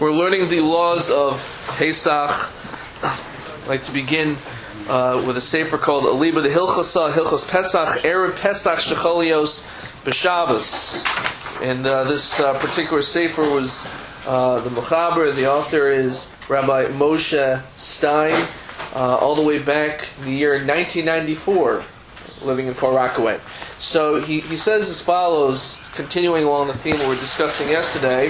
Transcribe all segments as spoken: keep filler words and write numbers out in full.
We're learning the laws of Pesach. I'd like to begin uh, with a sefer called Aliba de Hilchasa, Hilchos Pesach, Erev Pesach Shecholios B'Shabbos. And uh, this uh, particular sefer was uh, the Mechaber. The author is Rabbi Moshe Stein, uh, all the way back in the year nineteen ninety-four, living in Far Rockaway. So he, he says as follows, continuing along the theme we were discussing yesterday,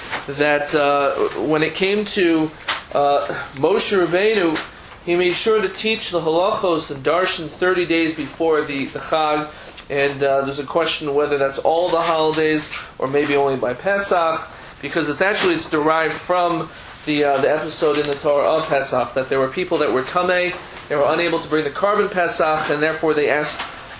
that uh, when it came to uh, Moshe Rabbeinu, he made sure to teach the halachos and darshan thirty days before the, the Chag, and uh, there's a question whether that's all the holidays or maybe only by Pesach, because it's actually it's derived from the uh, the episode in the Torah of Pesach, that there were people that were tamei, they were unable to bring the carbon Pesach, and therefore they asked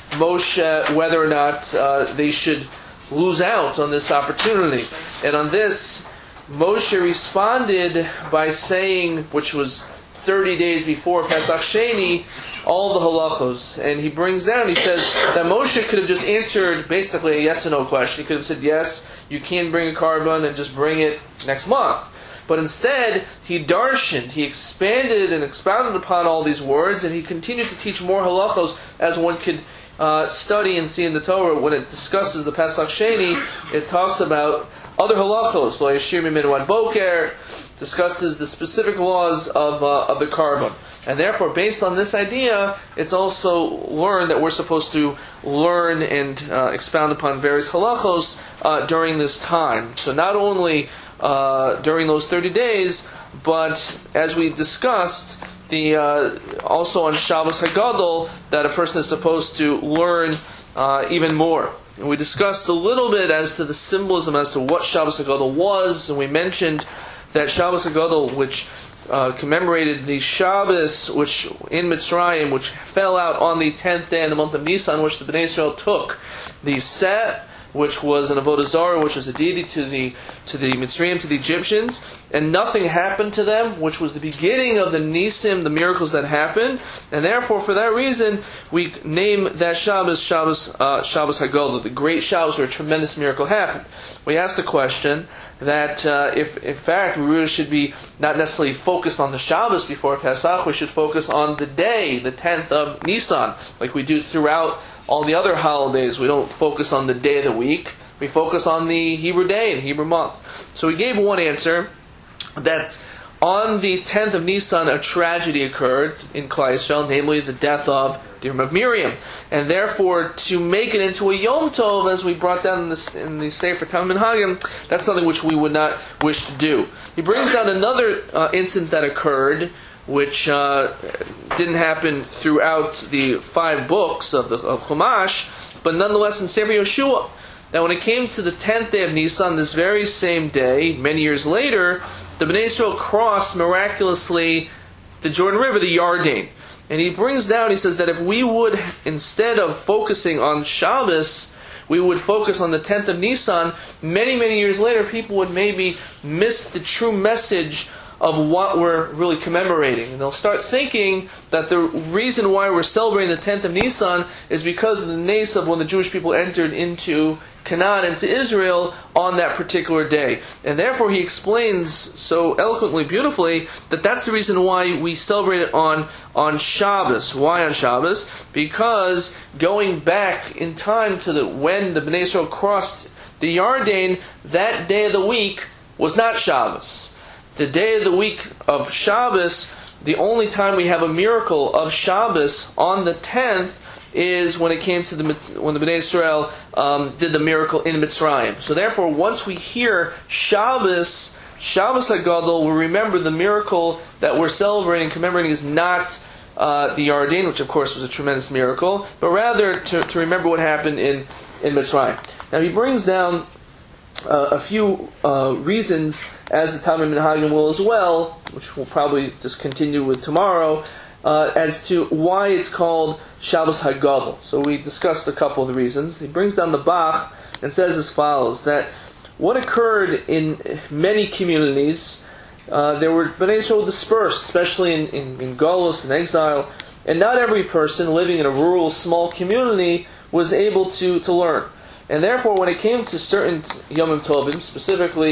Moshe whether or not uh, they should lose out on this opportunity. And on this, Moshe responded by saying, which was thirty days before Pesach Sheni, all the halachos. And he brings down, he says that Moshe could have just answered basically a yes or no question. He could have said, yes, you can bring a carbon and just bring it next month. But instead, he darshaned, he expanded and expounded upon all these words, and he continued to teach more halachos, as one could uh, study and see in the Torah. When it discusses the Pesach Sheni, it talks about other halachos, lo yashir mimenu ad boker, discusses the specific laws of uh, of the carbon. And therefore, based on this idea, it's also learned that we're supposed to learn and uh, expound upon various halachos uh, during this time. So not only uh, during those thirty days, but as we discussed, the uh, also on Shabbos Hagadol, that a person is supposed to learn uh, even more. And we discussed a little bit as to the symbolism as to what Shabbos Hagadol was, and we mentioned that Shabbos Hagadol, which uh, commemorated the Shabbos, which in Mitzrayim, which fell out on the tenth day in the month of Nisan, which the Bnei Israel took the Set, which was an Avodah Zarah, which was a deity to the to the Mitzrayim, to the Egyptians, and nothing happened to them, which was the beginning of the Nisim, the miracles that happened, and therefore, for that reason, we name that Shabbos Shabbos uh, Shabbos Hagadol, the great Shabbos where a tremendous miracle happened. We asked the question that uh, if, in fact, we really should be not necessarily focused on the Shabbos before Pesach, we should focus on the day, the tenth of Nisan, like we do throughout all the other holidays. We don't focus on the day of the week. We focus on the Hebrew day and Hebrew month. So we gave one answer, that on the tenth of Nisan a tragedy occurred in Klal Yisrael, namely the death of of Miriam. And therefore, to make it into a Yom Tov, as we brought down in the, in the Sefer Talmud Minhagim, that's something which we would not wish to do. He brings down another uh, incident that occurred, which uh, didn't happen throughout the five books of the of Chumash, but nonetheless in Sefer Yeshua. Now, when it came to the tenth day of Nisan, this very same day, many years later, the Bnei Israel crossed miraculously the Jordan River, the Yarden. And he brings down, he says that if we would, instead of focusing on Shabbos, we would focus on the tenth of Nisan, many, many years later, people would maybe miss the true message of what we're really commemorating. And they'll start thinking that the reason why we're celebrating the tenth of Nisan is because of the nace of when the Jewish people entered into Canaan, into Israel, on that particular day. And therefore he explains so eloquently, beautifully, that that's the reason why we celebrate it on, on Shabbos. Why on Shabbos? Because going back in time to the when the Bnei Israel crossed the Yarden, that day of the week was not Shabbos. The day of the week of Shabbos, the only time we have a miracle of Shabbos on the tenth is when it came to the when the Bnei Israel um, did the miracle in Mitzrayim. So therefore, once we hear Shabbos, Shabbos Hagadol, we remember the miracle that we're celebrating, commemorating is not uh, the Yarden, which of course was a tremendous miracle, but rather to, to remember what happened in, in Mitzrayim. Now he brings down uh, a few uh, reasons, as the Talmud Minhagim will as well, which we'll probably just continue with tomorrow, Uh, as to why it's called Shabbos Hagadol. So we discussed a couple of the reasons. He brings down the Bach and says as follows, that what occurred in many communities, uh, there were Bnei Israel dispersed, especially in, in, in Golus and exile, and not every person living in a rural, small community was able to, to learn. And therefore, when it came to certain Yom Tovim, specifically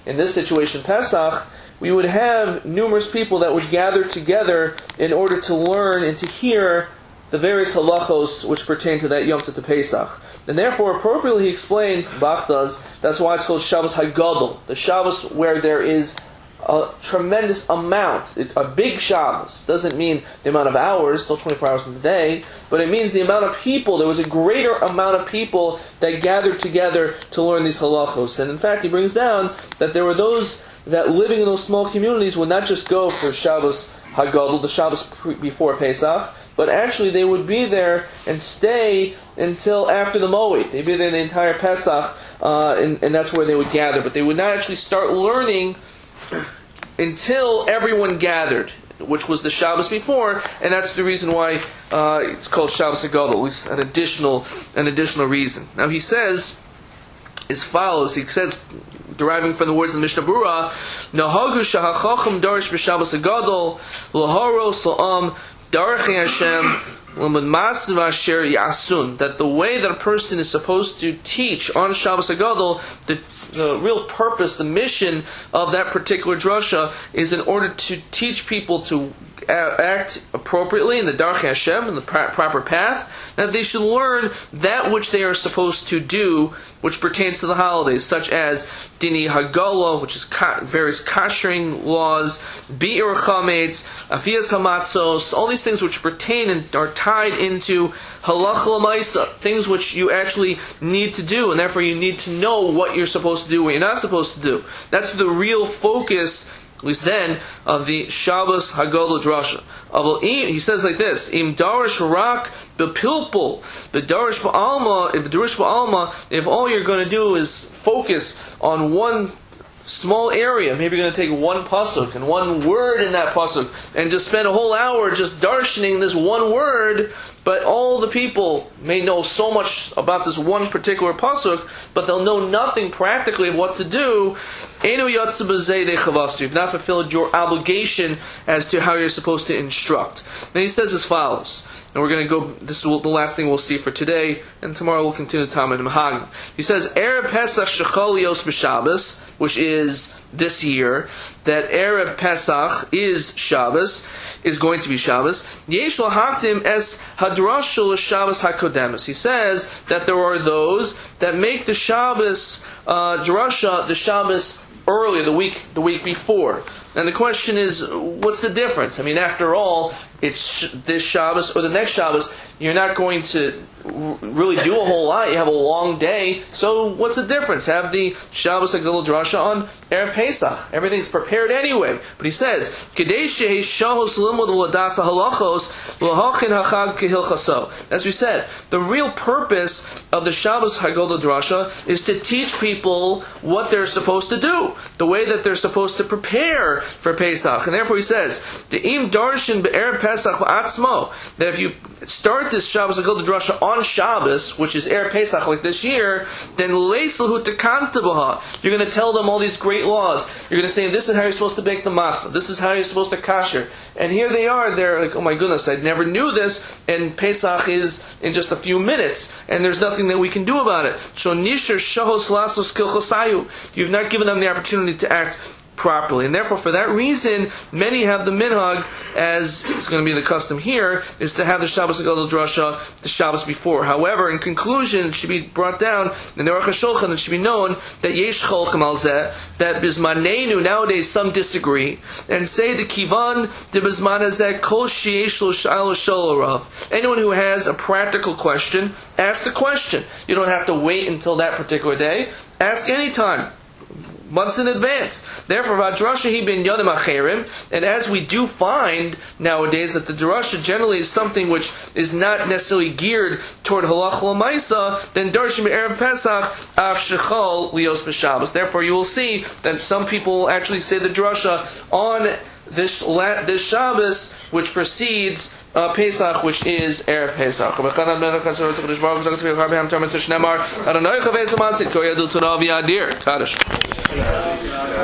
in this situation, Pesach, we would have numerous people that would gather together in order to learn and to hear the various halachos which pertain to that Yom Tov Pesach. And therefore, appropriately he explains, Bach does, that's why it's called Shabbos HaGadol, the Shabbos where there is a tremendous amount, a big Shabbos. Doesn't mean the amount of hours, still twenty-four hours in the day, but it means the amount of people. There was a greater amount of people that gathered together to learn these halachos. And in fact, he brings down that there were those that living in those small communities would not just go for Shabbos HaGadol, the Shabbos pre- before Pesach, but actually they would be there and stay until after the Moed. They'd be there the entire Pesach, uh, and, and that's where they would gather. But they would not actually start learning until everyone gathered, which was the Shabbos before, and that's the reason why uh, it's called Shabbos HaGadol. At least an additional, an additional reason. Now he says as follows. He says, deriving from the words of the Mishnah Berurah, Nahagu shahachacham darish b'Shabbos HaGadol laharos la'am darachei Hashem that the way that a person is supposed to teach on Shabbos HaGadol, the, the real purpose, the mission of that particular drasha is in order to teach people to act appropriately in the Darchei Hashem, in the proper path, that they should learn that which they are supposed to do, which pertains to the holidays, such as Dini Hagala, which is various kashering laws, Bi'ir Chametz, Afiyas Hamatzos, all these things which pertain and are tied into Halacha L'Maisa, things which you actually need to do, and therefore you need to know what you're supposed to do, what you're not supposed to do. That's the real focus, at least then, of the Shabbos HaGadol drasha. He says like this: Im darish rak bepilpul, b'darish ba'alma. If darish ba'alma, if all you're going to do is focus on one small area, maybe you're going to take one pasuk and one word in that pasuk, and just spend a whole hour just darshaning this one word. But all the people may know so much about this one particular pasuk, but they'll know nothing practically of what to do. You've not fulfilled your obligation as to how you're supposed to instruct. Then he says as follows, and we're going to go, this is the last thing we'll see for today, and tomorrow we'll continue the Talmud Mahagim. He says, Erev Pesach Shecholios B'Shabbos, which is this year, that Erev Pesach is Shabbos, is going to be Shabbos. Yesh lahaktim es hadrasha l'Shabbos hakodemus. He says that there are those that make the Shabbos uh, drasha, the Shabbos earlier, the week, the week before. And the question is, what's the difference? I mean, after all, it's this Shabbos or the next Shabbos, you're not going to really do a whole lot. You have a long day. So what's the difference? Have the Shabbos HaGadol drasha on Erev Pesach. Everything's prepared anyway. But he says, as we said, the real purpose of the Shabbos HaGadol drasha is to teach people what they're supposed to do, the way that they're supposed to prepare for Pesach. And therefore he says, De'im darshin be'erev Pesach ba'atzmo, that if you start this Shabbos HaGadol drasha on Shabbos, which is Erev Pesach like this year, then leiselhu tekanta b'ha. You're going to tell them all these great laws. You're going to say, this is how you're supposed to bake the matzah. This is how you're supposed to kasher. And here they are. They're like, oh my goodness, I never knew this. And Pesach is in just a few minutes, and there's nothing that we can do about it. Shonishar shahos lasos kilchosayu. You've not given them the opportunity to act properly. And therefore, for that reason, many have the minhag, as it's going to be the custom here, is to have the Shabbos HaGadol drasha the Shabbos before. However, in conclusion, it should be brought down in the Aruch HaShulchan, it should be known that yesh cholchem al zeh, that bismanenu, nowadays some disagree, and say the kivan de bisman hazeh kol sheyesh lo sha'al shol rav. Anyone who has a practical question, ask the question. You don't have to wait until that particular day. Ask any time, months in advance. Therefore, Vadrasha hi ben yodim acherim, and as we do find nowadays that the drasha generally is something which is not necessarily geared toward halacha l'maisa, then darshim erev Pesach af shechol lios b'Shabbos. Therefore, you will see that some people will actually say the drasha on this this Shabbos, which precedes Uh, Pesach, which is Erev Pesach. Kaddish.